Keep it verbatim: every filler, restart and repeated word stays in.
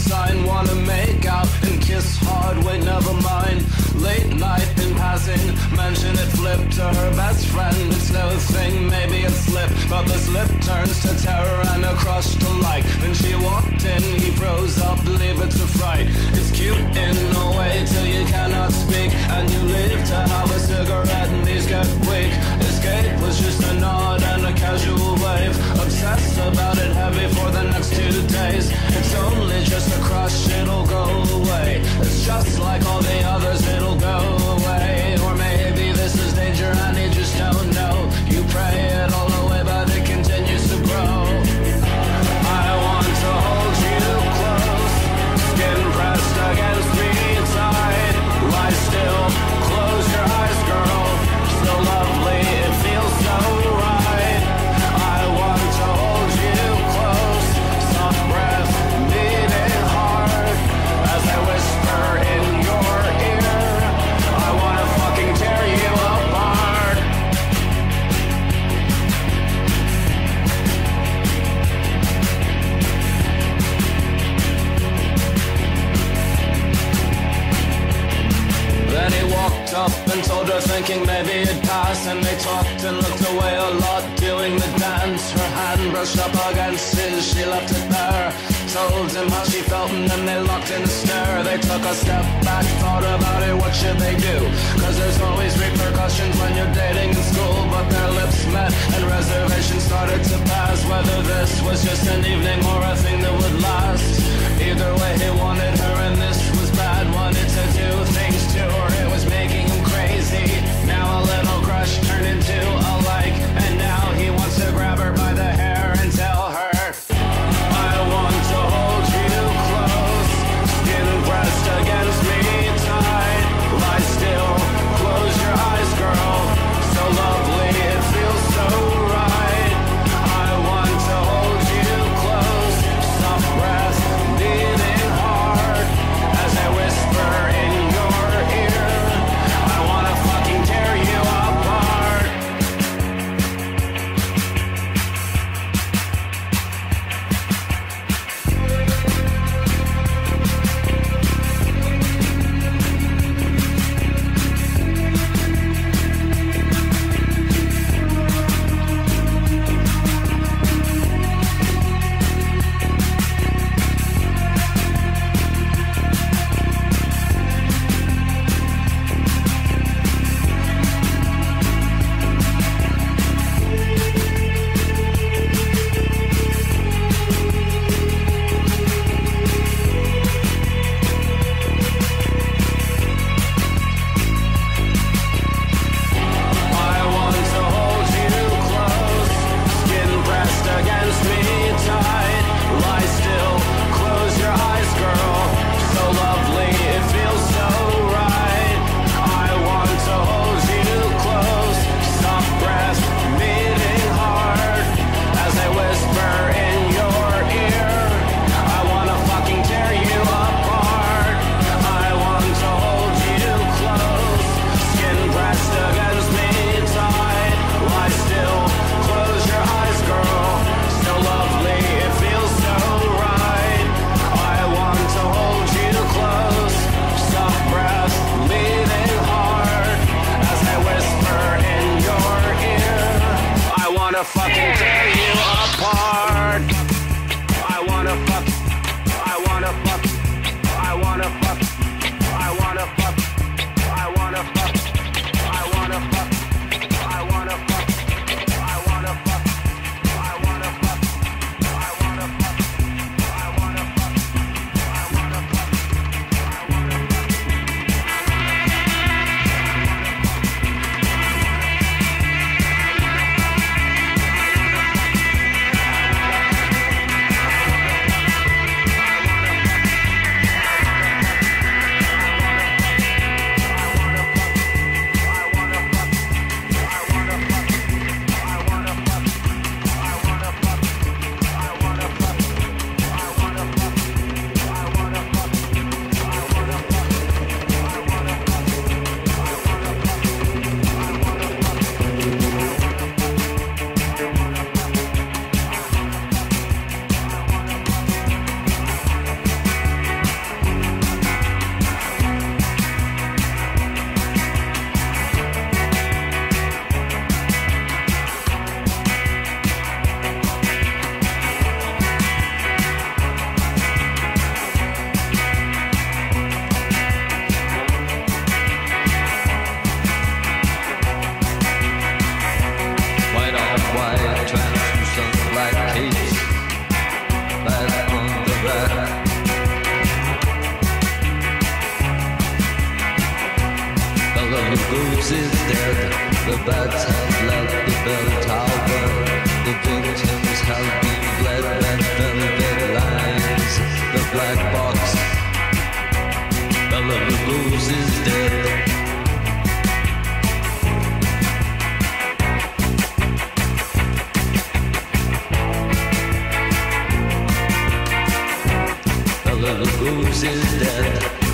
sign. Wanna make out and kiss hard, wait, never mind. Late night in passing, mention it flipped to her best friend. It's no thing, maybe it slipped, but the slip turns to terror and a crush to like. Then she walked in, he froze up, leave it to fright. It's cute in a way till you cannot speak, and you leave to have a cigarette and these get weak. Escape was just a nod and a casual wave. Obsessed about it heavy for the next two days. It's only just a crush, it'll go away. It's just like all the others, it'll go away. Or maybe this is danger and you just don't know. You pray it all away but it continues to grow. I want to hold you close, skin pressed against me tight. Lie still, close your eyes, girl. So lovely, it feels so right. I want to hold you close, soft breath beating hard as I whisper in your ear. I wanna fucking tear you apart. Then he walked up and told her, thinking maybe it'd pass. And they talked and looked away a lot, doing the dance. Her hand brushed up against his, she left it there. Told him how she felt and then they locked in a stare. They took a step back, thought about it, what should they do? Cause there's always repercussions when you're dating in school. But their lips met and reservations started to pass, whether this was just an evening or a thing that would last. Either way he wanted her and this was bad. Wanted to do things to her, it was making him crazy. Now a little crush turned into a like, and now he wants to grab her by the hair and tell her, I want to hold you close, skin pressed against me tight. Lie still, close your eyes, girl. So lovely, it feels so right. I want to hold you close, soft breath Goose is dead, the bats have left the bell tower. The victims have been bled, red velvet lines, the black box. Bella Goose is dead. Bella Goose is dead.